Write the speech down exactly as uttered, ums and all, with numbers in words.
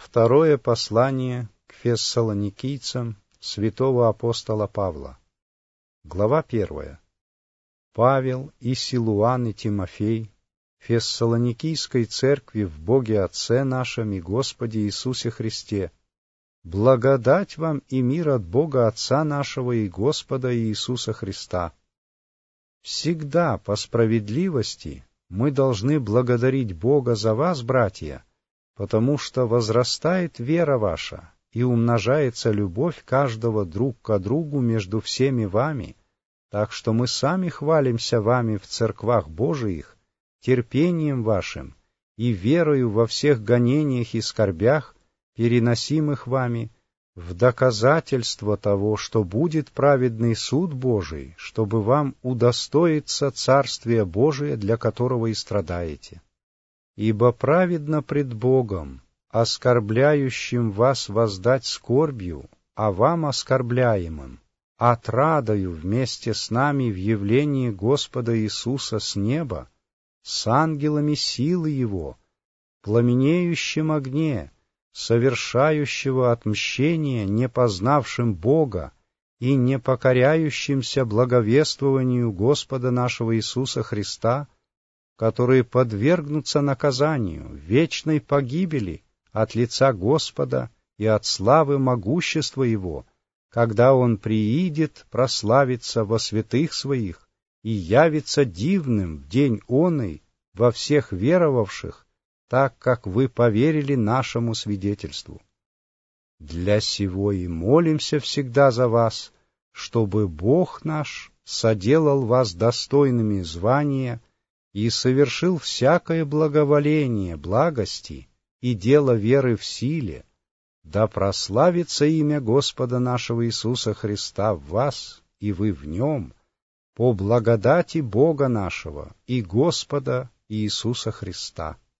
Второе послание к фессалоникийцам святого апостола Павла. Глава первая. Павел и Силуан и Тимофей, Фессалоникийской церкви в Боге Отце нашем и Господе Иисусе Христе, благодать вам и мир от Бога Отца нашего и Господа Иисуса Христа. Всегда по справедливости мы должны благодарить Бога за вас, братья, потому что возрастает вера ваша и умножается любовь каждого друг к другу между всеми вами, так что мы сами хвалимся вами в церквах Божиих, терпением вашим и верою во всех гонениях и скорбях, переносимых вами, в доказательство того, что будет праведный суд Божий, чтобы вам удостоиться Царствия Божия, для которого и страдаете. Ибо праведно пред Богом, оскорбляющим вас воздать скорбью, а вам оскорбляемым, отрадою вместе с нами в явлении Господа Иисуса с неба, с ангелами силы Его, пламенеющем огне, совершающего отмщение не познавшим Бога и не покоряющимся благовествованию Господа нашего Иисуса Христа, которые подвергнутся наказанию, вечной погибели от лица Господа и от славы могущества Его, когда Он приидет прославиться во святых Своих и явится дивным в день оный во всех веровавших, так как вы поверили нашему свидетельству. Для сего и молимся всегда за вас, чтобы Бог наш соделал вас достойными звания и совершил всякое благоволение, благости и дело веры в силе, да прославится имя Господа нашего Иисуса Христа в вас, и вы в Нем, по благодати Бога нашего и Господа Иисуса Христа.